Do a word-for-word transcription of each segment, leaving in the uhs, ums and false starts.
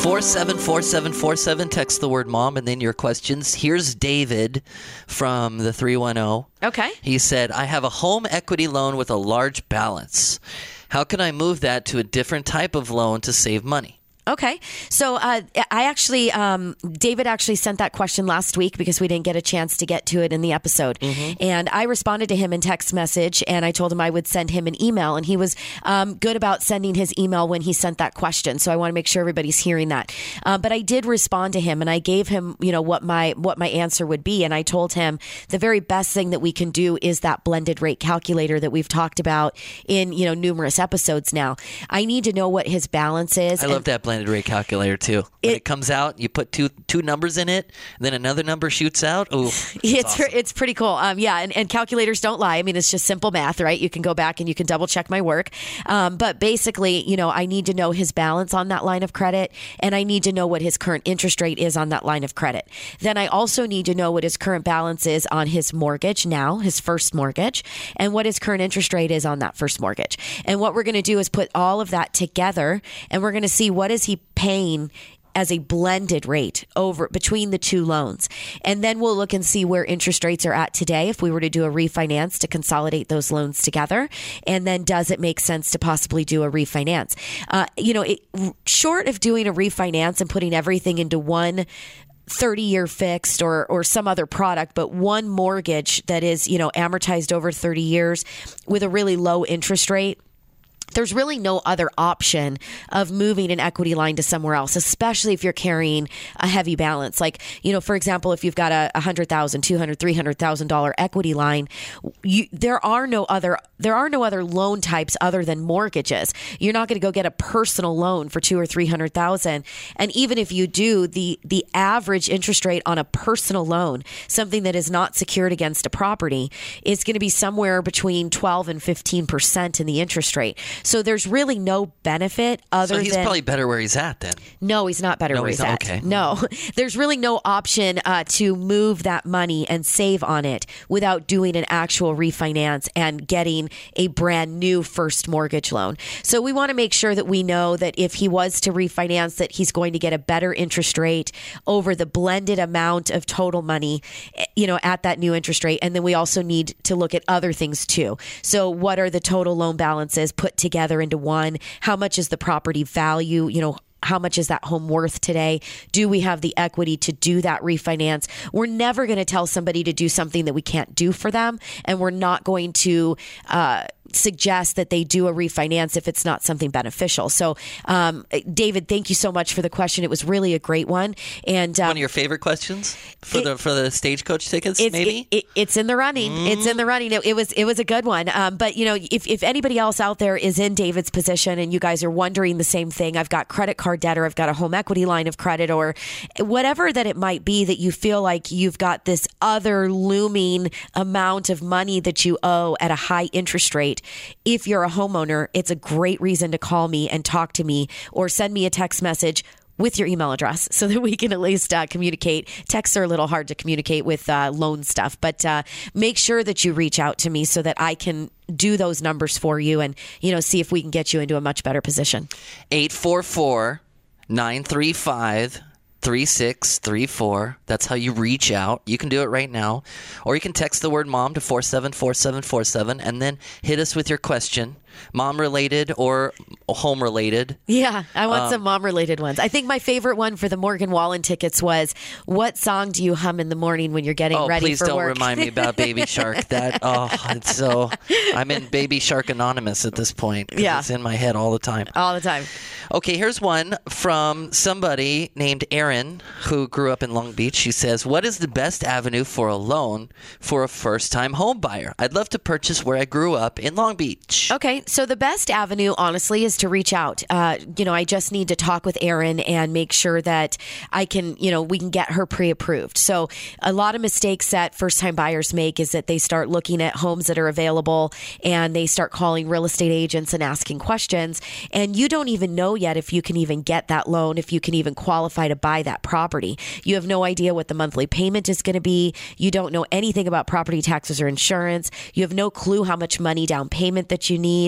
four seven four seven four seven. Text the word mom and then your questions. Here's David from the three one zero. Okay. He said, I have a home equity loan with a large balance. How can I move that to a different type of loan to save money? Okay. So uh, I actually, um, David actually sent that question last week because we didn't get a chance to get to it in the episode. Mm-hmm. And I responded to him in text message and I told him I would send him an email. And he was um, good about sending his email when he sent that question. So I want to make sure everybody's hearing that. Uh, but I did respond to him and I gave him, you know, what my what my answer would be. And I told him the very best thing that we can do is that blended rate calculator that we've talked about in, you know, numerous episodes now. I need to know what his balance is. I love that blended rate calculator too. When it, it comes out, you put two two numbers in it, then another number shoots out. Oh, it's awesome. It's pretty cool. Um, yeah, and, and calculators don't lie. I mean, it's just simple math, right? You can go back and you can double check my work. Um, but basically, you know, I need to know his balance on that line of credit, and I need to know what his current interest rate is on that line of credit. Then I also need to know what his current balance is on his mortgage now, his first mortgage, and what his current interest rate is on that first mortgage. And what we're going to do is put all of that together, and we're going to see what is he paying as a blended rate over between the two loans. And then we'll look and see where interest rates are at today if we were to do a refinance to consolidate those loans together. And then does it make sense to possibly do a refinance? Uh, you know, it, short of doing a refinance and putting everything into one thirty-year fixed or or some other product, but one mortgage that is, you know, amortized over thirty years with a really low interest rate, there's really no other option of moving an equity line to somewhere else, especially if you're carrying a heavy balance. Like, you know, for example, if you've got a one hundred thousand dollars, two hundred thousand dollars, three hundred thousand dollars equity line, you, there are no other there are no other loan types other than mortgages. You're not going to go get a personal loan for two or three hundred thousand. And even if you do, the the average interest rate on a personal loan, something that is not secured against a property, is going to be somewhere between twelve and fifteen percent in the interest rate. So there's really no benefit other than... So he's than, probably better where he's at then. No, he's not better no, where he's, he's not, at. Okay. No, there's really no option uh, to move that money and save on it without doing an actual refinance and getting a brand new first mortgage loan. So we want to make sure that we know that if he was to refinance, that he's going to get a better interest rate over the blended amount of total money, you know, at that new interest rate. And then we also need to look at other things too. So what are the total loan balances put together into one? How much is the property value? You know, how much is that home worth today? Do we have the equity to do that refinance? We're never going to tell somebody to do something that we can't do for them. And we're not going to uh, suggest that they do a refinance if it's not something beneficial. So, um, David, thank you so much for the question. It was really a great one. And um, one of your favorite questions for it, the for the Stagecoach tickets, it's, maybe? It, it, it's in the running. Mm. It's in the running. It, it was it was a good one. Um, but, you know, if, if anybody else out there is in David's position and you guys are wondering the same thing, I've got credit card debt or I've got a home equity line of credit or whatever that it might be that you feel like you've got this other looming amount of money that you owe at a high interest rate. If you're a homeowner, it's a great reason to call me and talk to me or send me a text message with your email address so that we can at least uh, communicate. Texts are a little hard to communicate with uh, loan stuff, but uh, make sure that you reach out to me so that I can do those numbers for you and, you know, see if we can get you into a much better position. eight four four, nine three five, three six three four. That's how you reach out. You can do it right now. Or you can text the word mom to four seven four seven four seven and then hit us with your question. Mom related or home related. Yeah, I want um, some mom related ones. I think my favorite one for the Morgan Wallen tickets was, what song do you hum in the morning when you're getting oh, ready for work? Oh, please don't remind me about Baby Shark. That oh, it's so I'm in Baby Shark Anonymous at this point. Yeah, it's in my head all the time. All the time. Okay, here's one from somebody named Erin who grew up in Long Beach. She says, "What is the best avenue for a loan for a first-time home buyer? I'd love to purchase where I grew up in Long Beach." Okay, so the best avenue, honestly, is to reach out. Uh, you know, I just need to talk with Erin and make sure that I can, you know, we can get her pre-approved. So a lot of mistakes that first-time buyers make is that they start looking at homes that are available and they start calling real estate agents and asking questions. And you don't even know yet if you can even get that loan, if you can even qualify to buy that property. You have no idea what the monthly payment is going to be. You don't know anything about property taxes or insurance. You have no clue how much money down payment that you need.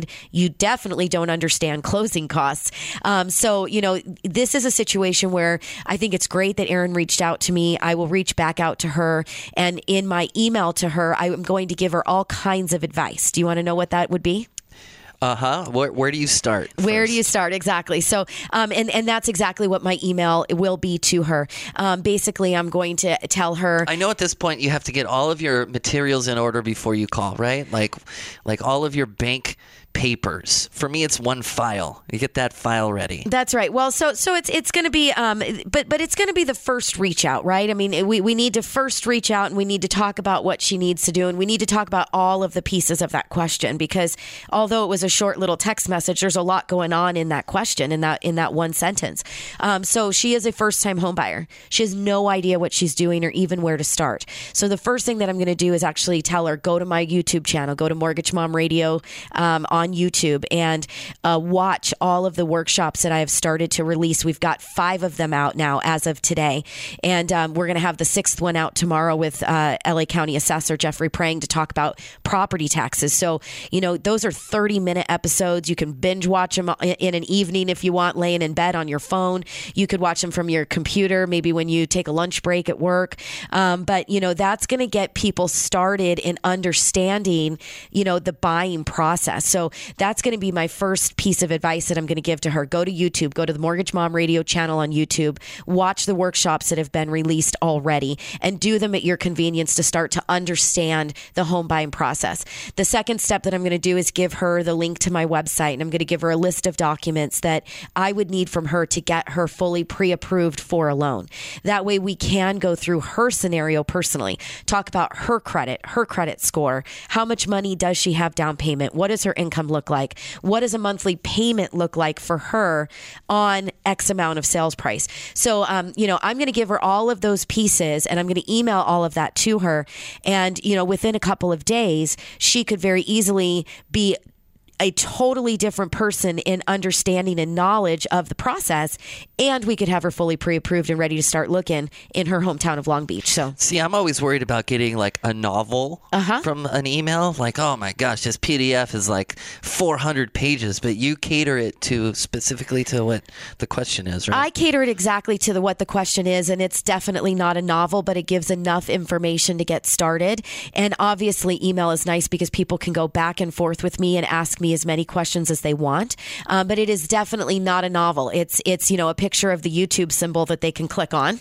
need. You definitely don't understand closing costs. Um, so, you know, this is a situation where I think it's great that Erin reached out to me. I will reach back out to her. And in my email to her, I am going to give her all kinds of advice. Do you want to know what that would be? Uh-huh. Where, where do you start? Where first? do you start? Exactly. So, um, and, and that's exactly what my email will be to her. Um, basically, I'm going to tell her. I know at this point you have to get all of your materials in order before you call, right? Like, like all of your bank papers. For me, it's one file. You get that file ready. That's right. Well, so so it's it's going to be, um, but but it's going to be the first reach out, right? I mean, we we need to first reach out, and we need to talk about what she needs to do, and we need to talk about all of the pieces of that question, because although it was a short little text message, there's a lot going on in that question, in that in that one sentence. Um, so she is a first time home buyer. She has no idea what she's doing or even where to start. So the first thing that I'm going to do is actually tell her, go to my YouTube channel, go to Mortgage Mom Radio um, on YouTube, and uh, watch all of the workshops that I have started to release. We've got five of them out now as of today, and um, we're going to have the sixth one out tomorrow with uh, L A County Assessor Jeffrey Prang to talk about property taxes. So, you know, those are thirty minute episodes. You can binge watch them in an evening if you want, laying in bed on your phone. You could watch them from your computer, maybe when you take a lunch break at work. Um, but, you know, that's going to get people started in understanding, you know, the buying process. So that's going to be my first piece of advice that I'm going to give to her. Go to YouTube, go to the Mortgage Mom Radio channel on YouTube, watch the workshops that have been released already, and do them at your convenience to start to understand the home buying process. The second step that I'm going to do is give her the link to my website, and I'm going to give her a list of documents that I would need from her to get her fully pre-approved for a loan. That way we can go through her scenario personally, talk about her credit, her credit score, how much money does she have down payment, what does her income look like, what does a monthly payment look like for her on X amount of sales price. So, um, you know, I'm going to give her all of those pieces, and I'm going to email all of that to her. And, you know, within a couple of days, she could very easily be a totally different person in understanding and knowledge of the process, and we could have her fully pre-approved and ready to start looking in her hometown of Long Beach. So, see, I'm always worried about getting like a novel uh-huh. from an email. Like, oh my gosh, this P D F is like four hundred pages, but you cater it to specifically to what the question is, right? I cater it exactly to the, what the question is, and it's definitely not a novel, but it gives enough information to get started. And obviously, email is nice because people can go back and forth with me and ask me as many questions as they want. Um, but it is definitely not a novel. It's, it's, you know, a picture of the YouTube symbol that they can click on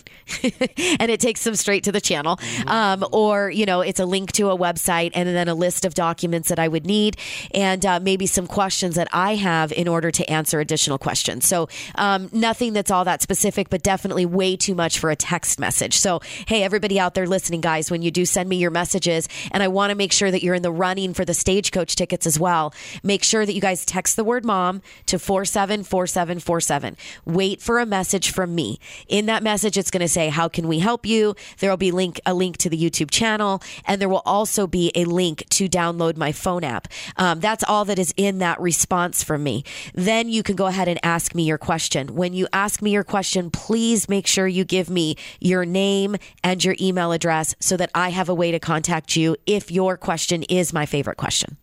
and it takes them straight to the channel. Mm-hmm. Um, or, you know, it's a link to a website and then a list of documents that I would need, and uh, maybe some questions that I have in order to answer additional questions. So um, nothing that's all that specific, but definitely way too much for a text message. So, hey, everybody out there listening, guys, when you do send me your messages, and I want to make sure that you're in the running for the Stagecoach tickets as well, make sure that you guys text the word mom to four seven four seven four seven. Wait for a message from me. In that message, it's going to say, how can we help you? There will be link a link to the YouTube channel, and there will also be a link to download my phone app. Um, that's all that is in that response from me. Then you can go ahead and ask me your question. When you ask me your question, please make sure you give me your name and your email address so that I have a way to contact you if your question is my favorite question.